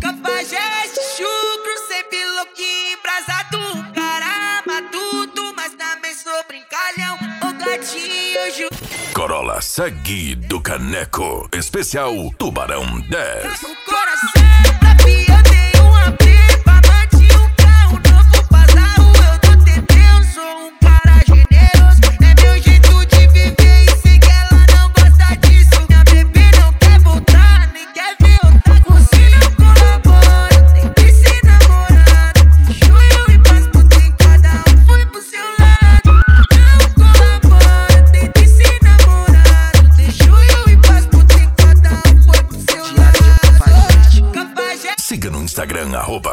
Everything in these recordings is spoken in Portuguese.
Cafajeste, chucro, sempre louquinho, embrasado. Cara matuto, mas também sou brincalhão. O gatinho, Corolla Segue do Caneco. Especial Tubarão 10. o coração pra eu tenho um apelo pra manter um carro novo pra rua. Eu tô tentando, sou um cara generoso. É meu jeito de viver e sei que ela não gosta disso. Minha bebê não quer voltar, nem quer ver eu tá com se não colabora. Tem que ser namorado. Junho e Páscoa tem cada um foi pro seu lado. Não colabora, tem que ser namorado. Tem junho e Páscoa tem cada um foi pro seu lado. Cafajeste. Siga no Instagram,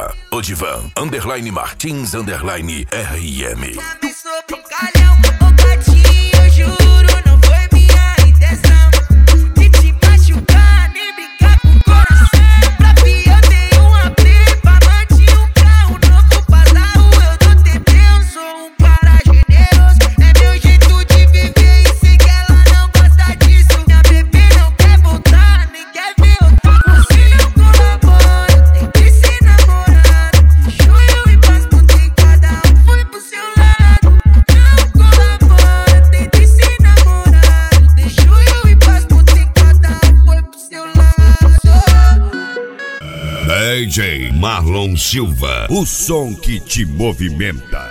@Odivan_Martins_RM. Também sou brincalhão, ô gatinho, juro, não foi minha intenção de te machucar, nem brincar com o coração. Pra eu tenho um apelo pra manter um carro novo pra rua. Eu tô tentando, sou um cara generoso. É meu jeito de viver e sei que ela não gosta disso. Minha bebê não quer voltar, nem quer ver eu tá com se não colabora. Tem que ser namorado. Junho e Páscoa tem cada um foi pro seu lado. Não colabora, tem que ser namorado. Tem junho e Páscoa tem cada um foi pro seu lado. DJ Marlon Silva, o som que te movimenta.